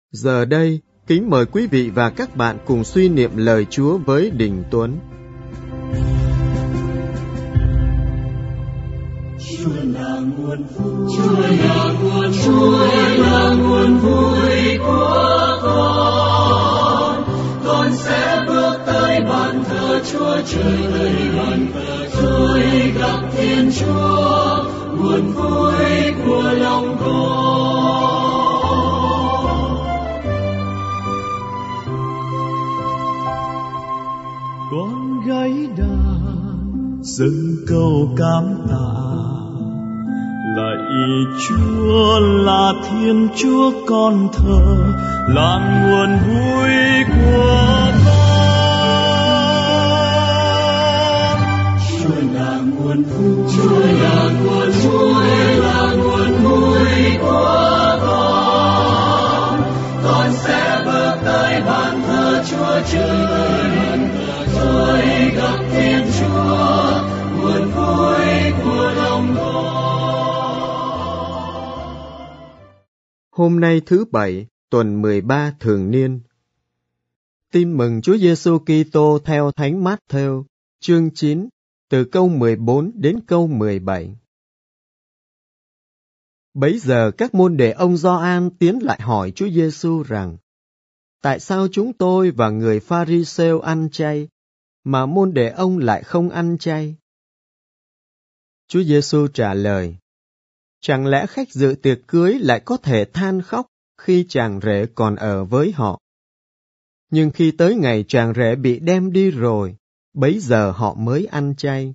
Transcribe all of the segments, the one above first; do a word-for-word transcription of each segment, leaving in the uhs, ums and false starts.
Giờ đây, kính mời quý vị và các bạn cùng suy niệm lời Chúa với Đình Tuấn. Chúa là nguồn vui, Chúa là nguồn, Chúa là nguồn vui của con. Con sẽ bước tới bàn thờ Chúa, trời tới bàn thờ Chúa, gặp Thiên Chúa, nguồn vui của lòng con. Con gái đàn dâng câu cảm tạ, lạy Chúa là Thiên Chúa con thờ, là nguồn vui của con. Chúa là nguồn vui, Chúa là nguồn, Chúa là nguồn vui của con. Con sẽ bước tới bàn thờ Chúa, trời tới bàn thờ Chúa, gặp Thiên Chúa, nguồn vui của lòng con. Hôm nay thứ Bảy, tuần mười ba thường niên. Tin mừng Chúa Giêsu Kitô theo Thánh Mát-thêu, chương chín, từ câu mười bốn đến câu mười bảy. Bấy giờ các môn đệ ông Gioan tiến lại hỏi Chúa Giêsu rằng: Tại sao chúng tôi và người Pha-ri-sêu ăn chay, mà môn đệ ông lại không ăn chay? Chúa Giêsu trả lời: Chẳng lẽ khách dự tiệc cưới lại có thể than khóc khi chàng rể còn ở với họ? Nhưng khi tới ngày chàng rể bị đem đi rồi, bấy giờ họ mới ăn chay.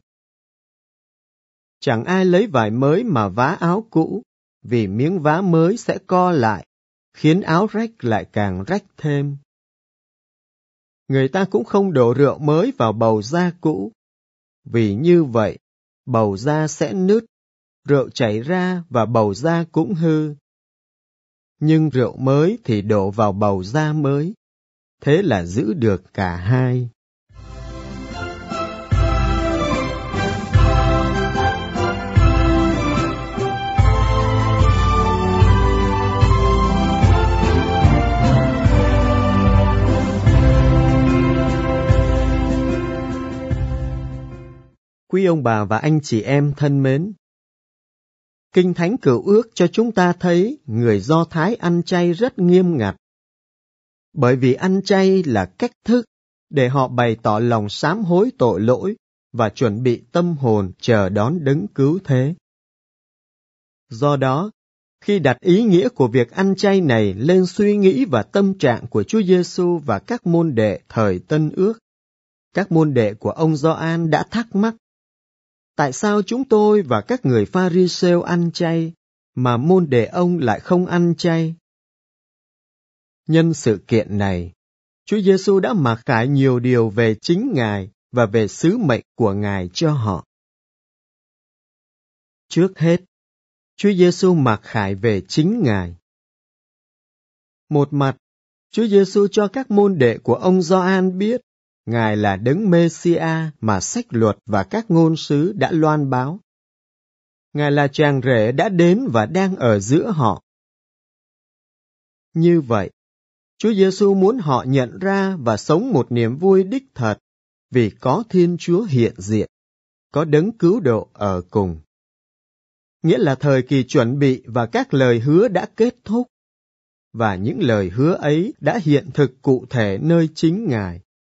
Chẳng ai lấy vải mới mà vá áo cũ, vì miếng vá mới sẽ co lại, khiến áo rách lại càng rách thêm. Người ta cũng không đổ rượu mới vào bầu da cũ, vì như vậy, bầu da sẽ nứt, rượu chảy ra và bầu da cũng hư. Nhưng rượu mới thì đổ vào bầu da mới, thế là giữ được cả hai. Quý ông bà và anh chị em thân mến, Kinh Thánh Cựu Ước cho chúng ta thấy người Do Thái ăn chay rất nghiêm ngặt. Bởi vì ăn chay là cách thức để họ bày tỏ lòng sám hối tội lỗi và chuẩn bị tâm hồn chờ đón đấng cứu thế. Do đó, khi đặt ý nghĩa của việc ăn chay này lên suy nghĩ và tâm trạng của Chúa Giêsu và các môn đệ thời Tân Ước, các môn đệ của ông Gioan đã thắc mắc: Tại sao chúng tôi và các người Pha-ri-sêu ăn chay, mà môn đệ ông lại không ăn chay? Nhân sự kiện này, Chúa Giêsu đã mặc khải nhiều điều về chính Ngài và về sứ mệnh của Ngài cho họ. Trước hết, Chúa Giêsu mặc khải về chính Ngài. Một mặt, Chúa Giêsu cho các môn đệ của ông Gioan biết Ngài là đấng Mê-si-a mà sách luật và các ngôn sứ đã loan báo. Ngài là chàng rể đã đến và đang ở giữa họ. Như vậy, Chúa Giêsu muốn họ nhận ra và sống một niềm vui đích thật vì có Thiên Chúa hiện diện, có đấng cứu độ ở cùng. Nghĩa là thời kỳ chuẩn bị và các lời hứa đã kết thúc, và những lời hứa ấy đã hiện thực cụ thể nơi chính Ngài.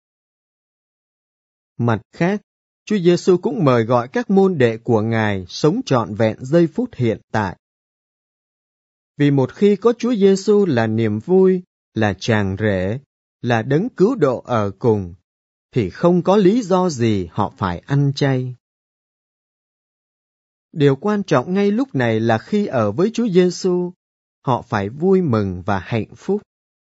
Mặt khác, Chúa Giêsu cũng mời gọi các môn đệ của Ngài sống trọn vẹn giây phút hiện tại. Vì một khi có Chúa Giêsu là niềm vui, là chàng rể, là đấng cứu độ ở cùng, thì không có lý do gì họ phải ăn chay. Điều quan trọng ngay lúc này là khi ở với Chúa Giêsu, họ phải vui mừng và hạnh phúc.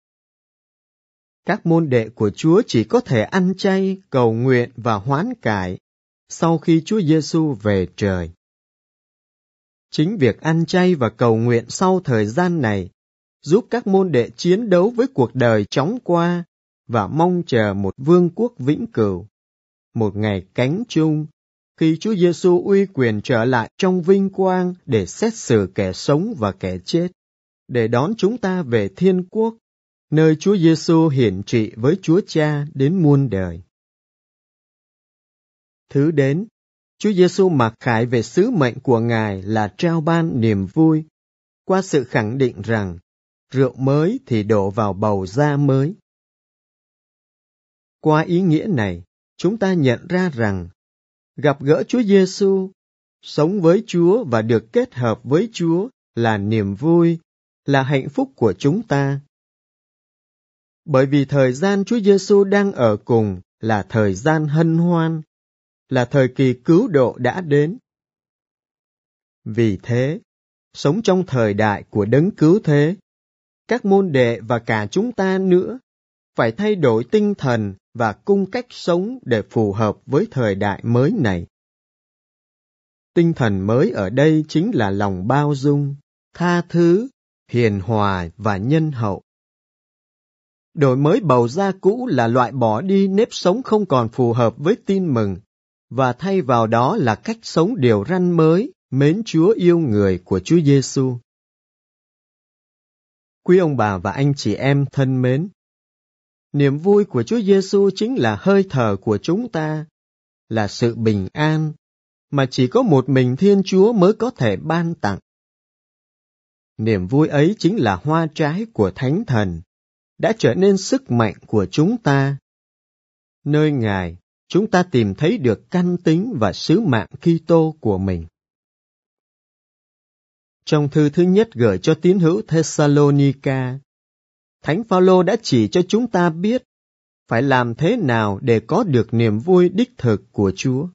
Các môn đệ của Chúa chỉ có thể ăn chay, cầu nguyện và hoán cải sau khi Chúa Giêsu về trời. Chính việc ăn chay và cầu nguyện sau thời gian này giúp các môn đệ chiến đấu với cuộc đời chóng qua và mong chờ một vương quốc vĩnh cửu, một ngày cánh chung khi Chúa Giêsu uy quyền trở lại trong vinh quang để xét xử kẻ sống và kẻ chết, để đón chúng ta về thiên quốc nơi Chúa Giêsu hiển trị với Chúa Cha đến muôn đời. Thứ đến, Chúa Giêsu mặc khải về sứ mệnh của Ngài là trao ban niềm vui, qua sự khẳng định rằng rượu mới thì đổ vào bầu da mới. Qua ý nghĩa này, chúng ta nhận ra rằng gặp gỡ Chúa Giêsu, sống với Chúa và được kết hợp với Chúa là niềm vui, là hạnh phúc của chúng ta. Bởi vì thời gian Chúa Giêsu đang ở cùng là thời gian hân hoan, là thời kỳ cứu độ đã đến. Vì thế, sống trong thời đại của đấng cứu thế, các môn đệ và cả chúng ta nữa phải thay đổi tinh thần và cung cách sống để phù hợp với thời đại mới này. Tinh thần mới ở đây chính là lòng bao dung, tha thứ, hiền hòa và nhân hậu. Đổi mới bầu da cũ là loại bỏ đi nếp sống không còn phù hợp với tin mừng, và thay vào đó là cách sống điều răn mới, mến Chúa yêu người của Chúa Giêsu. Quý ông bà và anh chị em thân mến, niềm vui của Chúa Giêsu chính là hơi thở của chúng ta, là sự bình an mà chỉ có một mình Thiên Chúa mới có thể ban tặng. Niềm vui ấy chính là hoa trái của Thánh Thần, đã trở nên sức mạnh của chúng ta. Nơi Ngài, chúng ta tìm thấy được căn tính và sứ mạng Kitô của mình. Trong thư thứ nhất gửi cho tín hữu Thessalonica, Thánh Phaolô đã chỉ cho chúng ta biết phải làm thế nào để có được niềm vui đích thực của Chúa.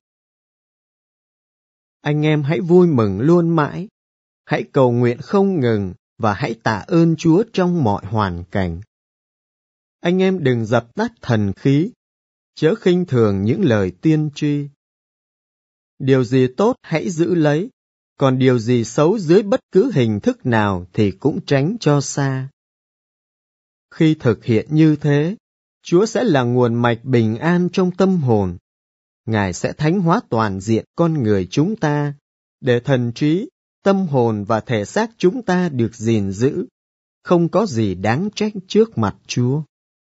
Anh em hãy vui mừng luôn mãi, hãy cầu nguyện không ngừng và hãy tạ ơn Chúa trong mọi hoàn cảnh. Anh em đừng dập tắt thần khí, chớ khinh thường những lời tiên tri. Điều gì tốt hãy giữ lấy, còn điều gì xấu dưới bất cứ hình thức nào thì cũng tránh cho xa. Khi thực hiện như thế, Chúa sẽ là nguồn mạch bình an trong tâm hồn. Ngài sẽ thánh hóa toàn diện con người chúng ta, để thần trí, tâm hồn và thể xác chúng ta được gìn giữ, không có gì đáng trách trước mặt Chúa.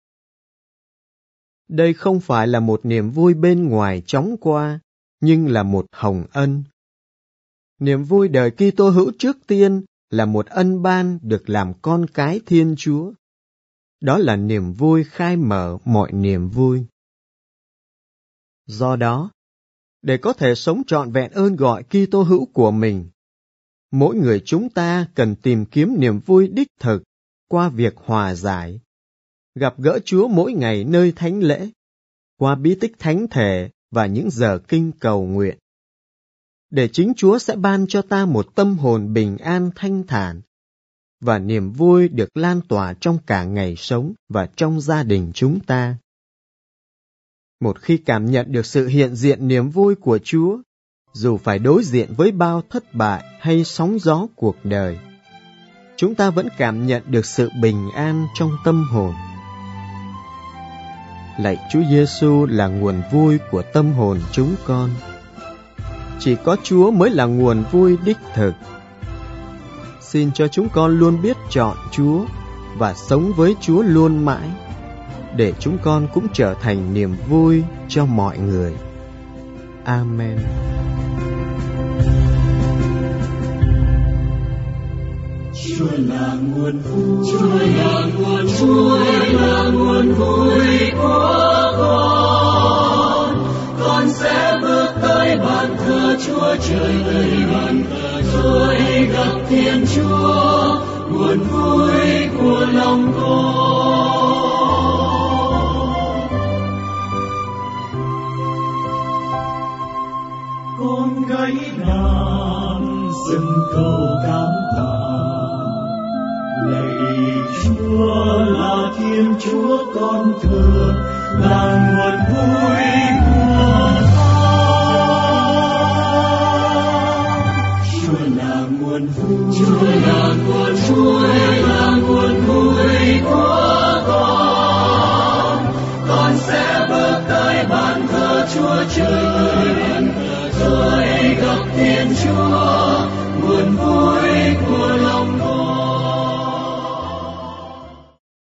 Đây không phải là một niềm vui bên ngoài chóng qua, nhưng là một hồng ân. Niềm vui đời Kitô hữu trước tiên là một ân ban được làm con cái Thiên Chúa. Đó là niềm vui khai mở mọi niềm vui. Do đó, để có thể sống trọn vẹn ơn gọi Kitô hữu của mình, mỗi người chúng ta cần tìm kiếm niềm vui đích thực qua việc hòa giải, gặp gỡ Chúa mỗi ngày nơi thánh lễ, qua bí tích thánh thể và những giờ kinh cầu nguyện. Để chính Chúa sẽ ban cho ta một tâm hồn bình an thanh thản, và niềm vui được lan tỏa trong cả ngày sống và trong gia đình chúng ta. Một khi cảm nhận được sự hiện diện niềm vui của Chúa, dù phải đối diện với bao thất bại hay sóng gió cuộc đời, chúng ta vẫn cảm nhận được sự bình an trong tâm hồn. Lạy Chúa Giêsu là nguồn vui của tâm hồn chúng con. Chỉ có Chúa mới là nguồn vui đích thực. Xin cho chúng con luôn biết chọn Chúa và sống với Chúa luôn mãi, để chúng con cũng trở thành niềm vui cho mọi người. Amen. Chúa là nguồn vui, Chúa là nguồn vui, là nguồn vui của con. Con sẽ bước tới bàn thờ Chúa, trời tới bàn thờ Chúa, gặp Thiên Chúa, nguồn vui của lòng con. Con gái đàn dâng câu cảm tạ. Lạy Chúa là Thiên Chúa con thờ, là nguồn vui của con. Chúa là nguồn vui, Chúa là nguồn